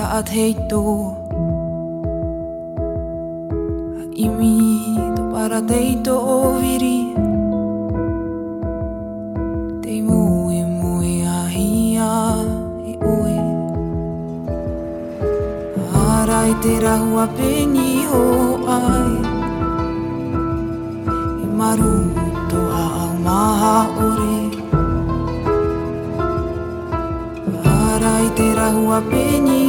at hei tō imi to para teito o viri te mui mui a hia e oe arai te rahua peni ho ai e maruto a au maha ore arai te rahua peni